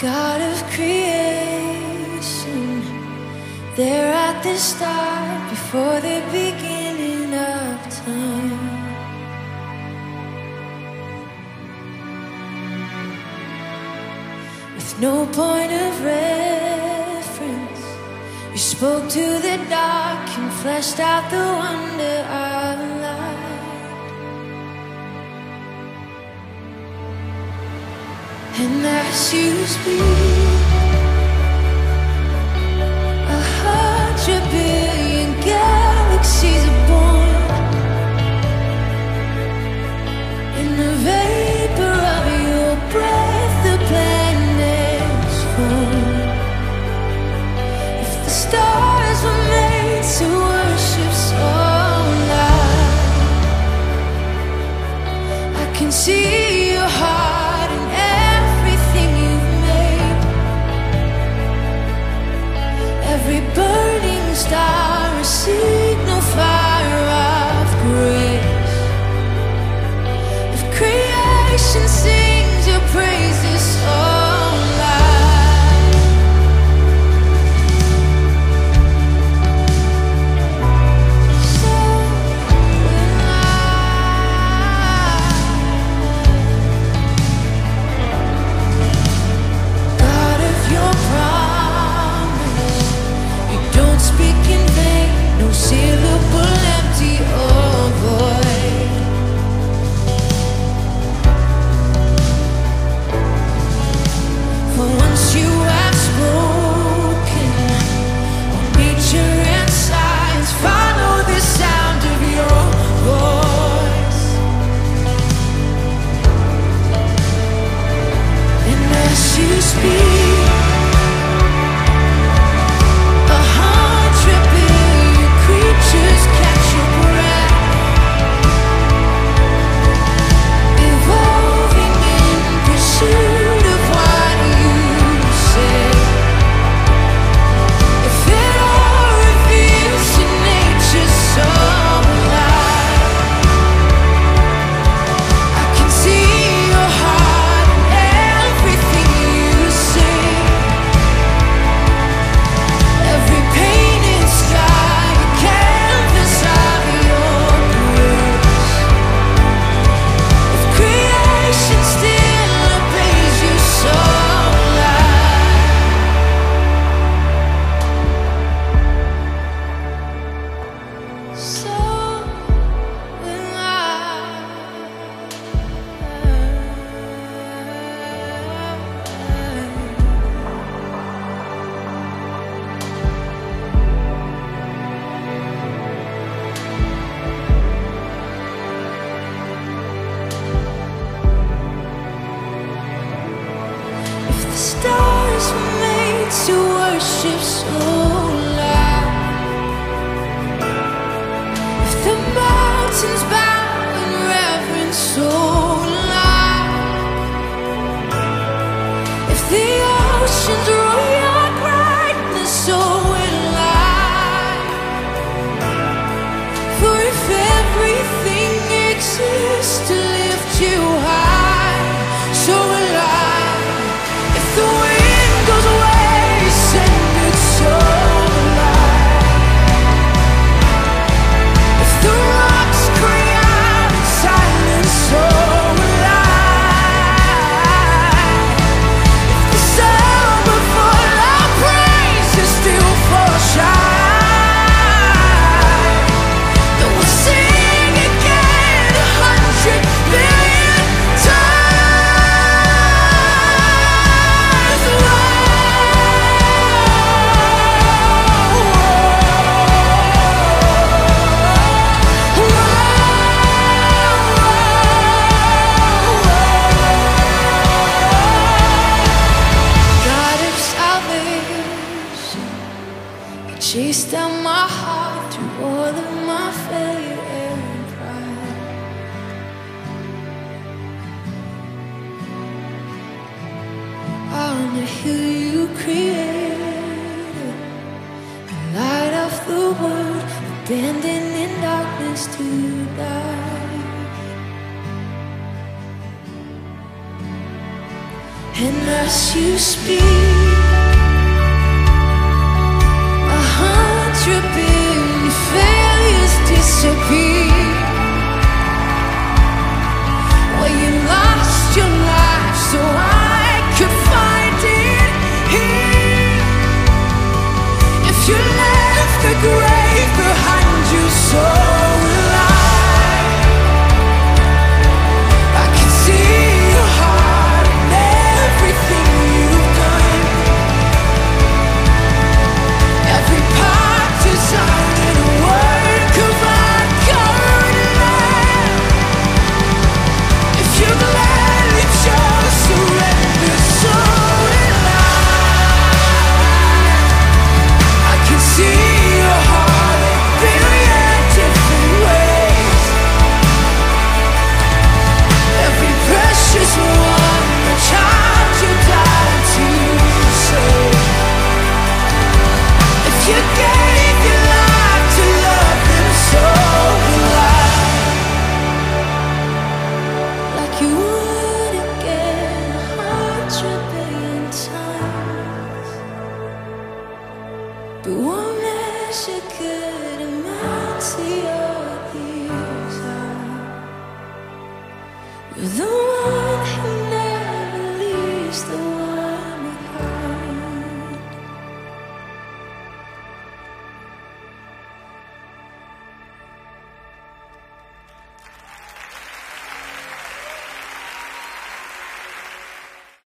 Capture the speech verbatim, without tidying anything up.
God of creation, there at the start, before the beginning of time. With no point of reference, you spoke to the dark and fleshed out the wonder of light. And as you speak, a hundred billion galaxies are born. In the vapor of your breath, the planets form. If the stars were made to worship so light, I can see your heart in everything you've made. Every burning star, a signal fire of grace. If creation sings your praises so loud, so will I. God of your promise, you don't speak in vain, no syllable empty or void. For once you have spoken, all nature and science follow the sound of your voice. And as you speak, a hundred billion creatures catch your breath, evolving in pursuit of what you say. If it all reveals your nature so alive, I can see your heart in everything you say. Every painted sky, a canvas of your grace. If creation still obeys you so loud, so will I. If the stars were made to worship so loud, if the mountains bow in reverence so loud, if the oceans roar your brightness, so will I. For if everything exists to lift you high, so will I. If the wind goes away, send it so alive. If the rocks cry out in silence, so will I. If the sound before our praise is still for shine, then we'll sing again a hundred billion times. God of salvation, you chased down my heart through all of my failure and pride. On the hill you created, the light of the world, abandoned in darkness to die. And as you speak, a hundred billion failures disappear. Well, you lost your life so I could find it here. If you left the grave behind you, so will I. I can see your heart and everything you've done. Every part designed in a work of art, covered in love. If you gladly chose surrender, so will I. I can see your heart a billion different ways. Every precious one, a child you died to save. If you gave your life to love them, so will I. Like you would again a hundred billion times. But one measure could amount to your desire. You're the one who never leaves the